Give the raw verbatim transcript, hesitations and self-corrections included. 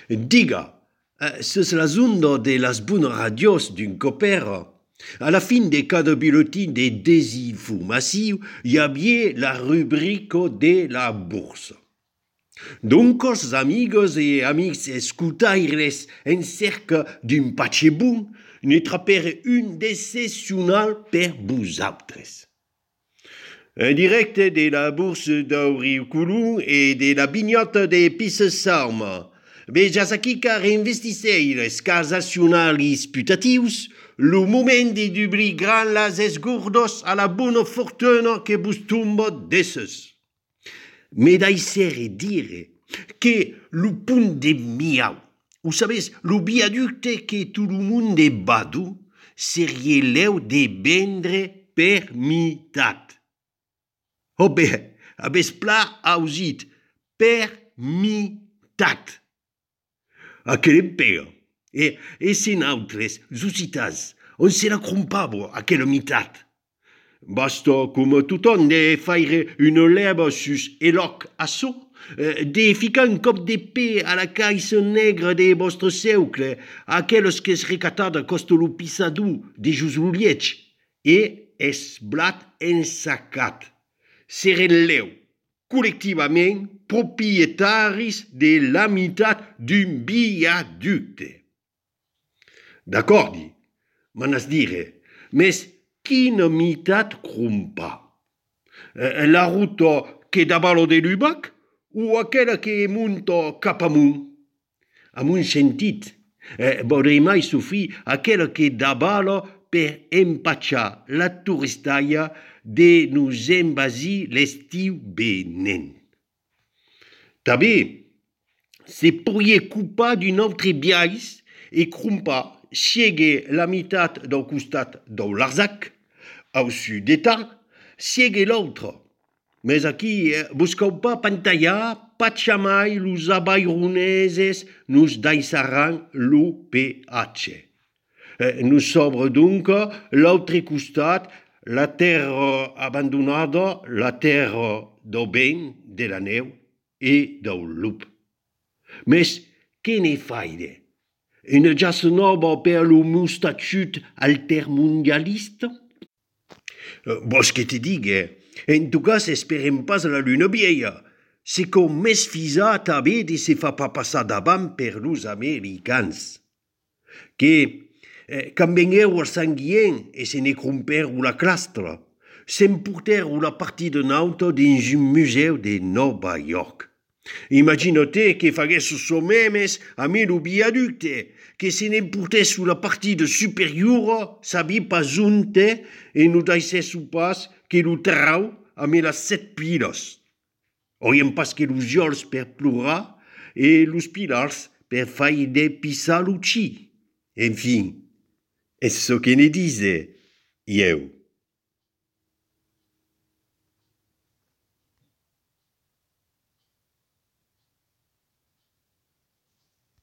Diga, c'est la zone de las bonnes radios d'un copère. À la fin de cada bulletin de désinformation, il y avait la rubrique de la bourse. Donc, os amigos et amics escutaires en cerca d'un patxe bon, ne trapèrent une décessionnal per vosaltres. En direct de la bourse d'Auriculum et de la bignota de Pissarma, vejas aquí car investisseurs casacionalis putatius, le moment de dublir grand las esgordos a la bona fortuna que vos tomba desses. Mais d'aïsser dire que le punt de miau, vous savez, le viaducte que tout le monde est badou, serait l'eu de vendre per mitat. Oh ben, abes pla ausit, per mitat. A quel pega? E, e se nautres, zucitas, on se la crompabo a quel mitat. Basta, comme tothom, de faire une lèvre sus eloc asso, de ficar un cop d'épée à la caisse nègre de vostre seucle, aquellos que es recatada costa lo pissadou de Josulietx, e es blat ensacat. Serelleu, collectivament, proprietaris de la meitat d'un viaducte. D'accord, dit, manas dire, mais quina meitat crompa? La ruta que davalo de Lubac o aquella que munta cap amunt? A mon sentit, eh, vorrei mai sofrir aquella que davalo per empatxar la turistaia de nous envasir l'estiu venent. També, se pourriez culpar d'un autre biais e crompa chegue la meitat del costat del Larzac, au sud d'État, chegue l'autre. Mais aquí buscau pas pantallar, pas chamai los abaironeses nous daissaran lo P H. Nous sobre donc l'autre costat, la terre abandonada, la terre del vent, de la neu e del lup. Mais que ne faire? Une jas nova per lo mustatxut altermondialiste? Vos que te digue, en tout cas esperem pas la luna vieilla. C'est com més fisa també de se fa pas passar davant per los americans. Que Eh, quand vengueu al sanguien e se ne crompereu la clastra, s'emportèreu la partie de nauta dins un museu de Nova York. Imaginate que faguessu so memes a mi lo viaducte, que se n'emportessu la partie de superiora, sabi pas unte, e no daissessu pas que lo trau a mi las set pilas. Oriem pas que los jols per plorar e los pilars per faide pissar lo ci. Enfin, est-ce que ne disait, eu?